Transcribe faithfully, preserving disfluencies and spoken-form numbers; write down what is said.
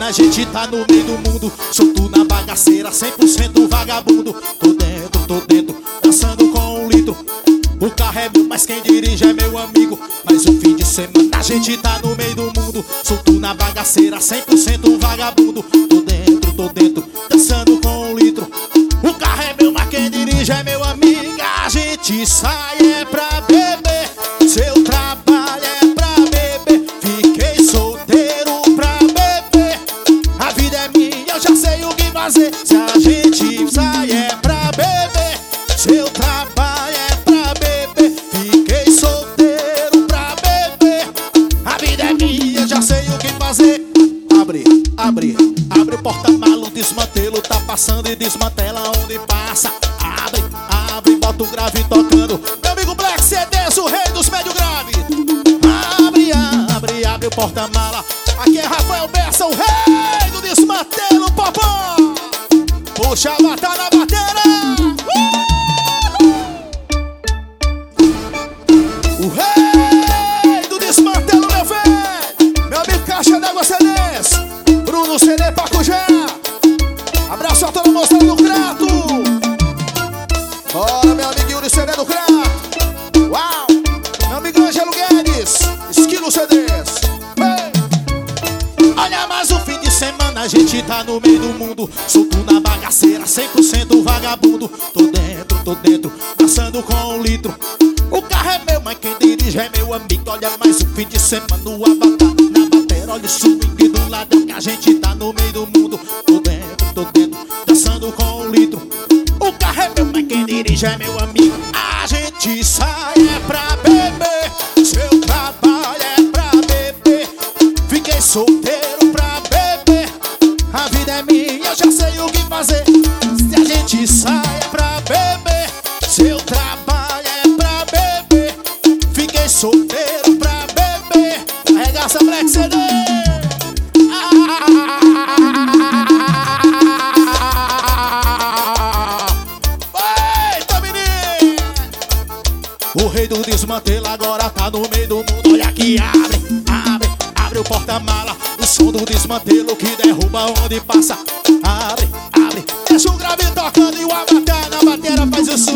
semana a gente tá no meio do mundo, solto na bagaceira, cem por cento vagabundo. Tô dentro, tô dentro, dançando com um litro. O carro é meu, mas quem dirige é meu amigo. Mas o fim de semana a gente tá no meio do mundo, solto na bagaceira, cem por cento vagabundo. Tô dentro, tô dentro, dançando com um litro. O carro é meu, mas quem dirige é meu amigo. A gente sai é pra beber, seu trabalho é pra beber. Fiquei solteiro pra beber, a vida é minha, eu já sei o que fazer. Se a gente sai é pra beber, seu trabalho é pra beber. Fiquei solteiro pra beber, a vida é minha, eu já sei o que fazer. Abre, abre, abre o porta-malas, desmantelo, tá passando e desmantela onde passa. Abre, abre, bota o grave tocando. Meu amigo Black C Ds, o rei dos médio grave. Abre, abre, abre o porta-mala. Aqui é Rafael Bessa, o rei do desmantelo, popó. Puxa a bata na bateira. Uh! O rei do desmantelo, meu velho. Meu amigo Caixa d'Água C Ds, Bruno C D Pacujá. Abraço a toda a moça do Crato. Bora, meu amigo Yuri C D do Crato. Uau! Meu amigo Ângelo Guedes, Esquilo C Ds. Hey! Olha, mais um fim de semana a gente tá no meio do mundo, solto na bagaceira, cem por cento vagabundo. Tô dentro, tô dentro, dançando com um litro. O carro é meu, mas quem dirige é meu amigo. Olha, mais um fim de semana, o avatar na bateria. Olha o swing do lado que a gente tá no meio do mundo. Tô dentro, tô dentro, dançando com um litro. O carro é meu, mas quem dirige é meu amigo. A gente sai é pra beber, seu trabalho é pra beber. Fiquei solteiro pra beber, a vida é minha, eu já sei o que fazer. Se a gente sai é pra beber, seu trabalho é pra beber. Fiquei solteiro pra beber. Arregaça Black C D. O rei do desmantelo agora tá no meio do mundo. Olha que abre, abre, abre o porta-mala. O som do desmantelo que derruba onde passa. Abre, abre, deixa o grave tocando e o avatar na bateria faz o som.